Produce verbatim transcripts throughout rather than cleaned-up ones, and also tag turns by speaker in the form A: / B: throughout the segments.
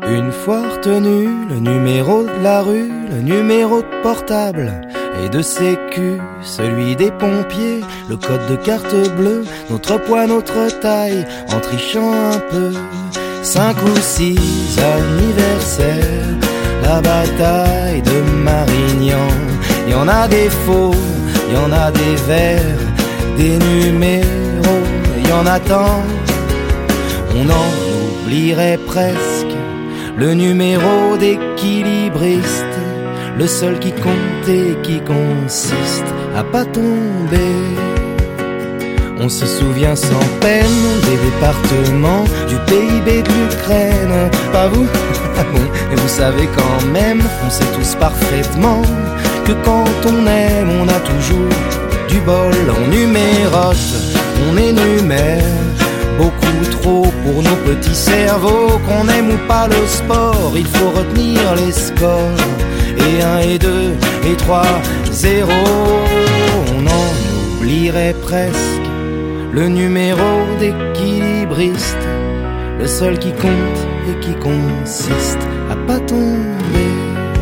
A: Une fois retenu, le numéro de la rue, le numéro de portable et de sécu, celui des pompiers, le code de carte bleue, notre poids, notre taille, en trichant un peu. Cinq ou six anniversaires, la bataille de Marignan. Y en a des faux, y en a des verts, des numéros, y en a tant. On en oublierait presque le numéro d'équilibriste, le seul qui compte et qui consiste à pas tomber. On se souvient sans peine des départements, du P I B de l'Ukraine. Pas vous? Bon, et vous savez quand même, on sait tous parfaitement que quand on aime, on a toujours du bol. On numérote, on énumère beaucoup trop pour nos petits cerveaux. Qu'on aime ou pas le sport, il faut retenir les scores. Et un, et deux, et trois, zéro. On en oublierait presque le numéro d'équilibriste, le seul qui compte et qui consiste à pas tomber.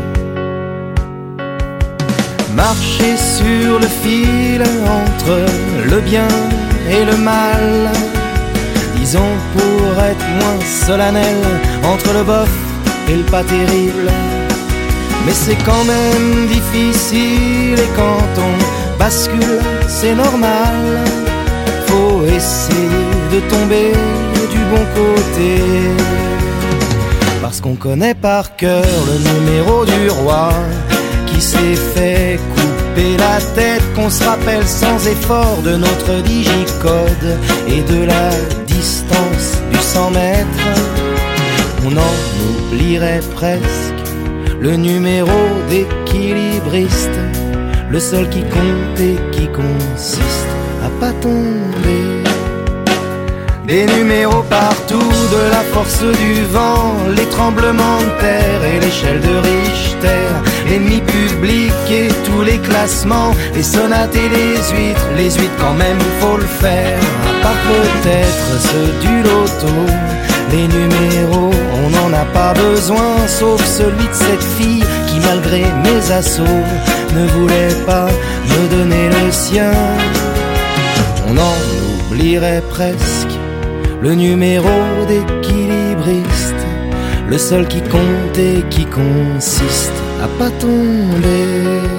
A: Marcher sur le fil entre le bien et le mal, disons pour être moins solennel, entre le bof et le pas terrible. Mais c'est quand même difficile et quand on bascule, c'est normal. Faut essayer de tomber du bon côté, parce qu'on connaît par cœur le numéro du roi qui s'est fait couper la tête, qu'on se rappelle sans effort de notre digicode et de la distance du cent mètres. On en oublierait presque le numéro d'équilibriste, le seul qui compte et qui consiste à pas tomber. Des numéros partout, de la force du vent, les tremblements de terre et l'échelle de Richter, l'ennemi public et tous les classements, les sonates et les huîtres, les huîtres quand même faut le faire, à part peut-être ceux du loto. Les numéros, on n'en a pas besoin, sauf celui de cette fille qui malgré mes assauts ne voulait pas me donner le sien. On en oublierait presque le numéro d'équilibriste, le seul qui compte et qui consiste à pas tomber.